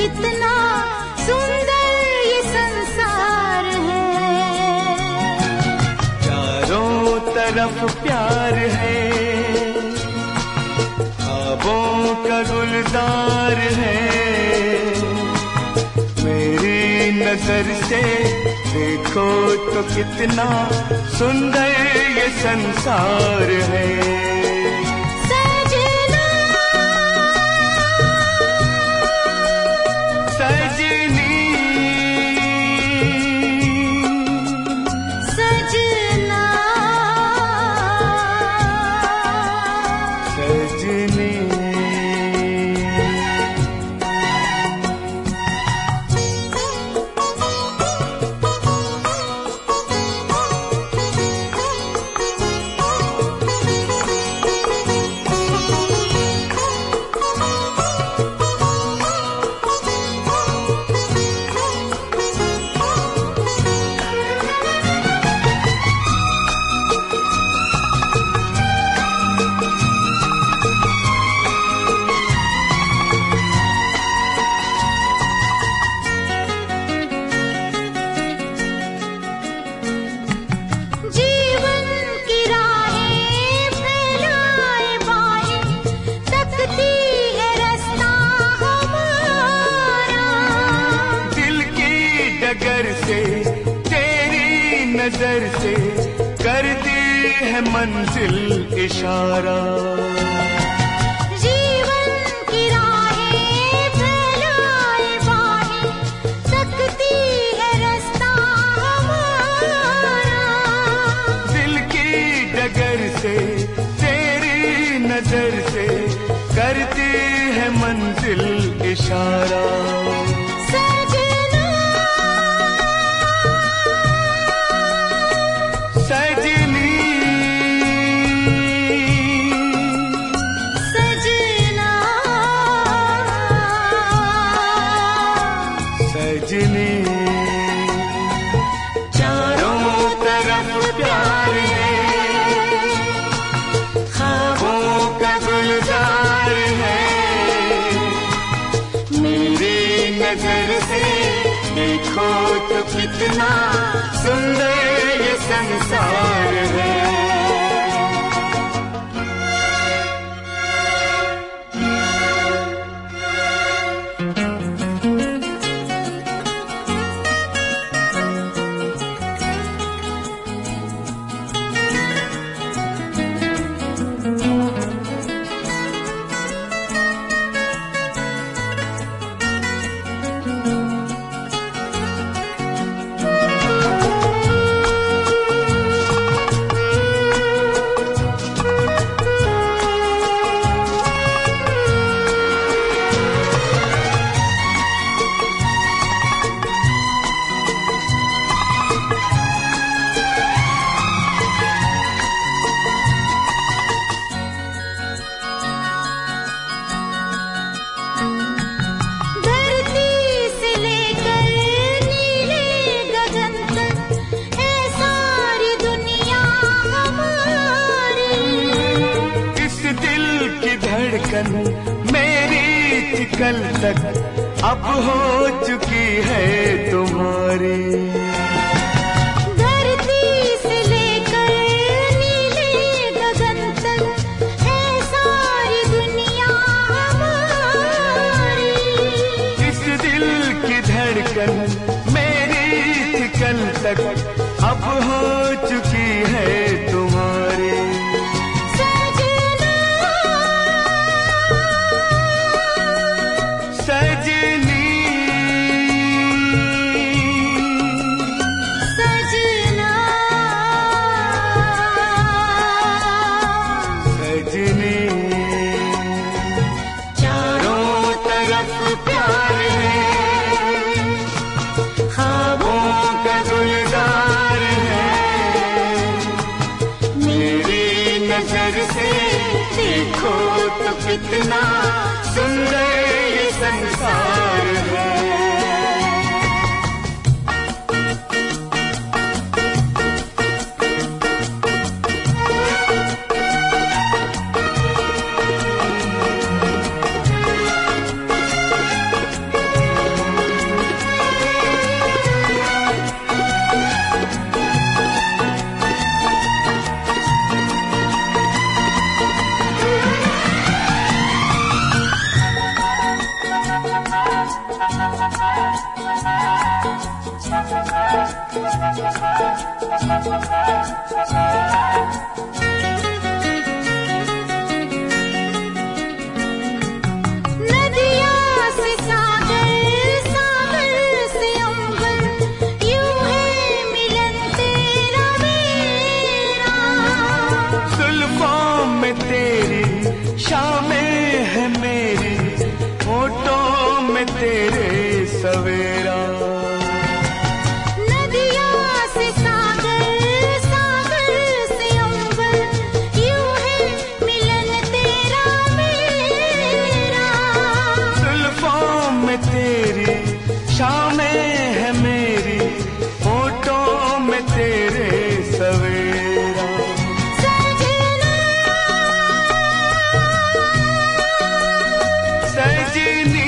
कितना सुंदर ये संसार है। चारों तरफ प्यार है, ख्वाबों का गुलजार है। मेरी नजर से देखो तो कितना सुंदर ये संसार है। सजना सजनी सजना सजनी नजर से करती है मंजिल इशारा। जीवन की राहें फैलाए बाहें, तकती है रास्ता हमारा। दिल की डगर से तेरी नजर से करती है मंजिल इशारा। सजनी चारों तरफ प्यार है, ख्वाबों का गुलजार है। मेरी नजर से देखो तो कितना सुंदर ये संसार है। मेरी कल तक अब हो चुकी है तुम्हारी। धरती से लेकर नीले गगन तक है सारी दुनिया हमारी। इस दिल की धड़कन मेरी कल तक अब हो चुकी है तुम्हारी। देखो तो कितना सुंदर ये संसार है। सवेरा नदियाँ से सागर, सागर से अंबर, यूं है मिलन तेरा मेरा। जुल्फों में तेरी शामें है मेरी, होठों में तेरे सवेरा। सजना सजनी